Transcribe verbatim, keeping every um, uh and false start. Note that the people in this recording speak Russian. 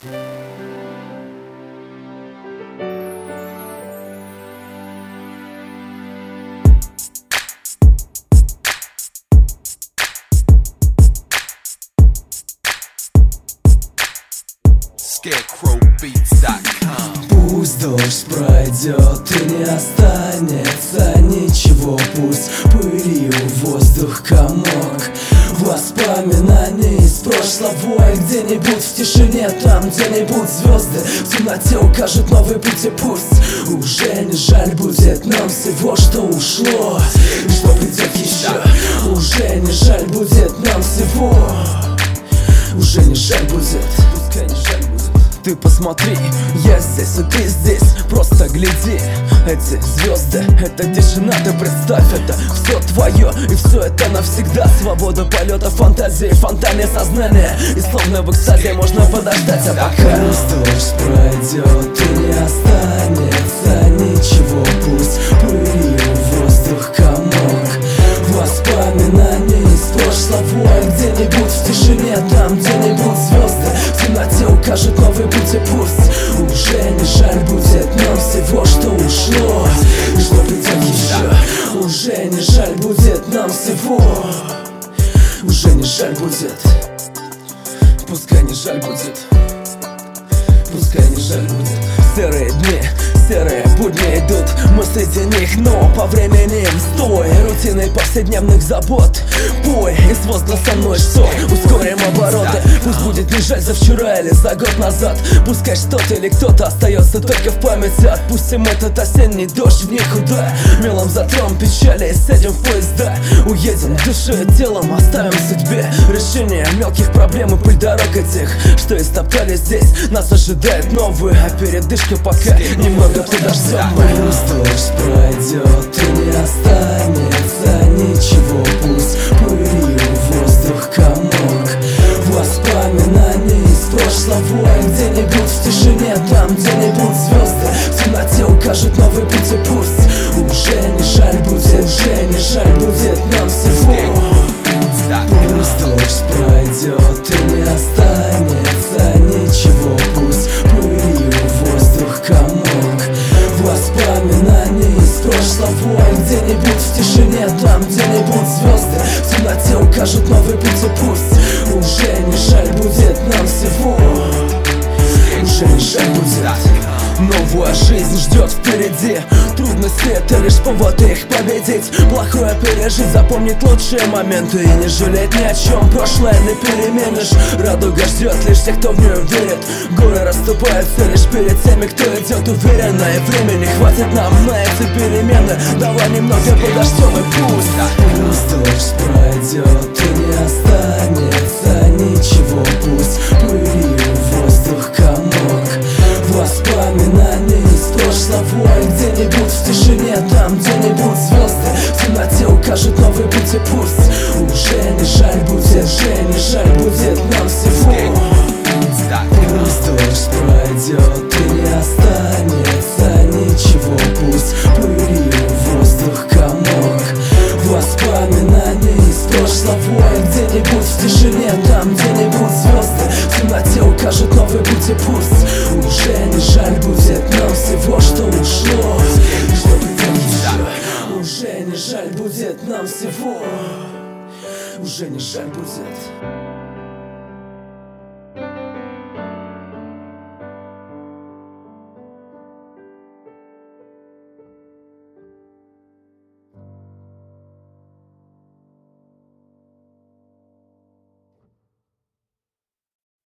Scarecrow Beats dot com. Пусть дождь пройдет и не останется ничего, пусть пылью воздух комок воспоминаний из прошлого. И где-нибудь в тишине, там где-нибудь звезды в темноте укажут новый путь. И пусть уже не жаль будет нам всего, что ушло и что придет еще. Уже не жаль будет нам всего, уже не жаль будет, пускай не жаль будет. Ты посмотри, я здесь, и ты здесь, просто гляди. Эти звезды, эта тишина, ты представь, это все твое, и все это навсегда. Свобода полета, фантазии, фонтане сознания. И словно в экстазе можно подождать, а пока пусть дождь пройдет и не останется ничего, пусть пылью воздух комок воспоминаний из прошлого. И где-нибудь в тишине, там где-нибудь звезды в темноте укажут новый путь. И пусть уже не жаль будет нам всего, что ушло и что придет еще. Уже не жаль будет нам всего, уже не жаль будет, пускай не жаль будет, пускай не жаль будет. Серые дни, серые будни идут, мы среди них, но по времени стой. Рутиной повседневных забот пой из воздуха со мной, что ускорим обороты. Пусть будет не жаль за вчера или за год назад. Пускай что-то или кто-то остается только в памяти. Отпустим этот осенний дождь в никуда. Мелом затрем печали и сядем в поезда. Уедем душой и телом, оставим судьбе решение мелких проблем и пыль дорог этих, что истоптали здесь. Нас ожидает новый, а передышка пока немного подождем. Пусть дождь пройдет и не останется ничего, пусть пылью воздух комок воспоминаний из прошлого. И где-нибудь в тишине, там где-нибудь звезды в темноте укажут новый путь. И пусть уже не жаль будет, уже не жаль будет нам всего. Пусть дождь пройдет и не останется ничего, пусть пылью воздух комок воспоминаний из прошлого. И где-нибудь в тишине, там где-нибудь звезды в темноте укажут новый путь. И пусть уже не жаль будет нам всего, уже не жаль будет. Новая жизнь ждет впереди. Трудности — это лишь повод их победить. Плохое пережить, запомнить лучшие моменты и не жалеть ни о чем. Прошлое не переменишь. Радуга ждет лишь тех, кто в нее верит. Горы расступаются лишь перед теми, кто идет уверенно. И времени хватит нам на эти перемены. Давай немного подождем и пусть Пусть дождь пройдет и не останется ничего, пусть пылью воздух комок воспоминаний из прошлого. И где-нибудь в тишине, там где-нибудь звезды в темноте укажут новый путь. И пусть уже не жаль будет, уже не жаль будет нам всего. Пусть дождь пройдет и не останется ничего, пусть пылью воздух комок воспоминаний из прошлого. И где-нибудь в тишине, там где-нибудь звезды в темноте укажут новый путь. И пусть уже не жаль будет нам всего, что ушло и что придет еще. Уже не жаль будет нам всего, уже не жаль будет.